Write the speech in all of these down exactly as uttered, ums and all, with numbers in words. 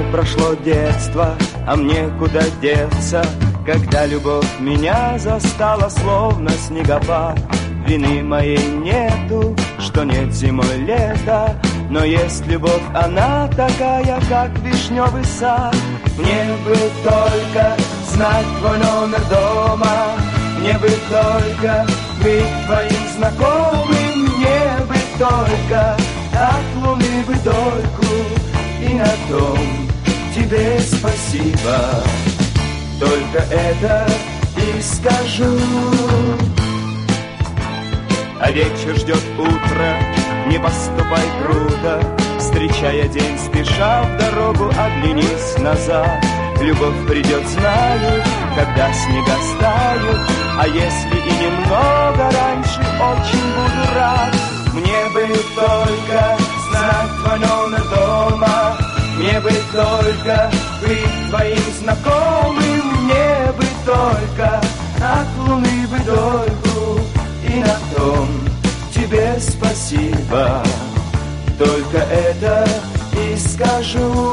прошло детство, а мне куда деться, когда любовь меня застала, словно снегопад. Вины моей нету, что нет зимой лета, но есть любовь, она такая, как вишневый сад. Мне бы только знать твой номер дома, мне бы только быть твоим знакомым, мне бы только от луны бы дольку, и на том тебе спасибо. Только это и скажу. А вечер ждет утро, не поступай круто, встречая день, спеша в дорогу, оглянись назад. Любовь придет, знаю, когда снега стают, а если и немного раньше, очень буду рад. Мне бы только знать твой номер дома, мне бы только быть твоим знакомым, мне бы только от луны бы дольку, и на том тебе спасибо. Только это и скажу.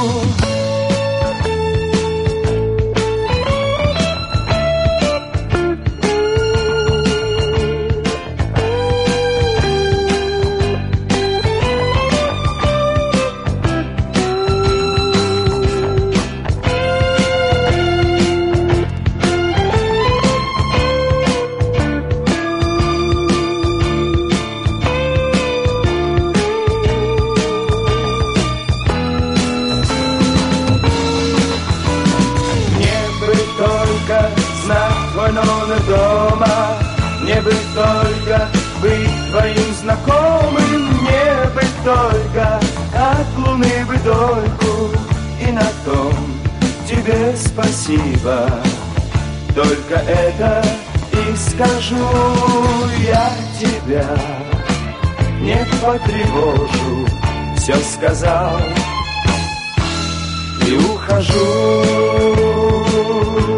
Дома, мне бы только быть твоим знакомым, мне бы только от луны бы дольку, и на том тебе спасибо. Только это и скажу, я тебя не потревожу, все сказал и ухожу.